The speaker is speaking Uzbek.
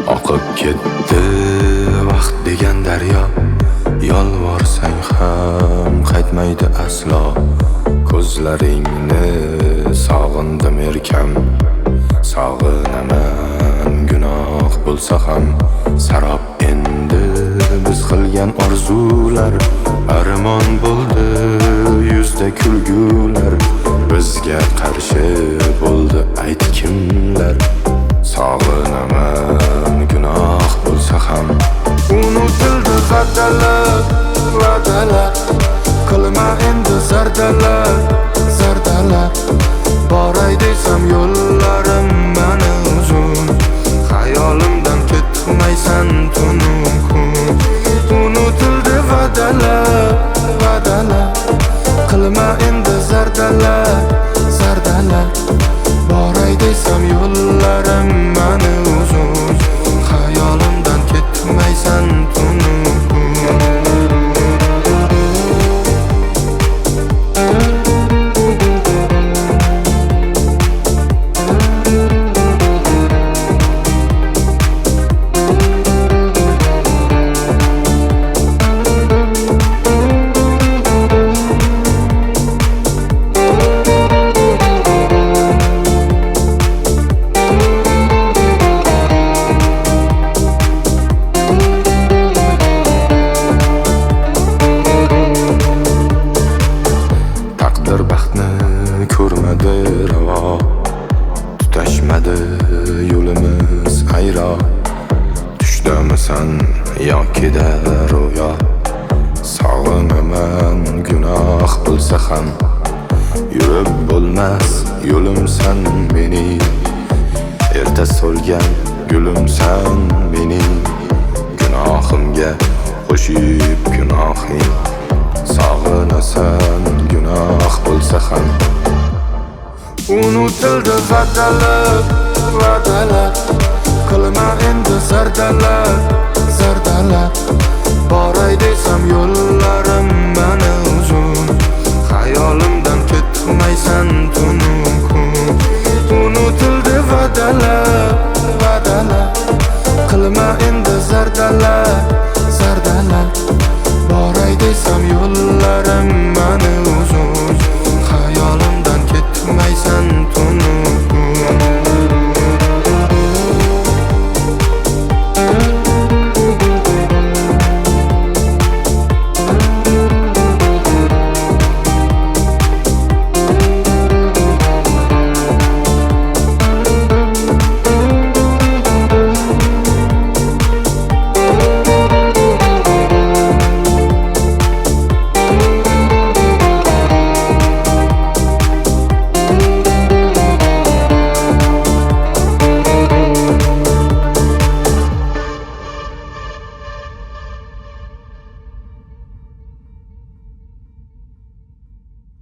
Oqib ketdi vaqt degan daryo, yolvorsang ham qaytmaydi aslo. Ko'zlaringni sog'indim erkam, sog'inaman gunoh bo'lsa ham. Sarob endi biz qilgan orzular, armon bo'ldi yuzda kulgular. Bizga qarshi bo'ldi ayt kimlar, sog'inaman gunoh bo'lsa ham. Unutildi va'dalar, va'dalar, qilma endi zardalar, zardalar. Boray desam yo'llarim mani uzun, xayolimdan ketmaysan tunum kun. Unutildi va'dalar, va'dalar, qilma endi zardalar, zardalar. Boray desam yo'llarim mani uzun, xayolimdan ketmaysan tunum kun. Baxtni ko'rmadi ravo, tutashmadi yo'limiz ayro. Tushdamisan yokida ro'yo, sog'inaman gunoh bo'lsa ham. Yurib bo'lmas yo'limsan mening, erta so'lgan gulimsan mening. Gunohimga qo'shib gunohing, sog'inasan gunoh bo'lsa ham. Unutildi va'dalar,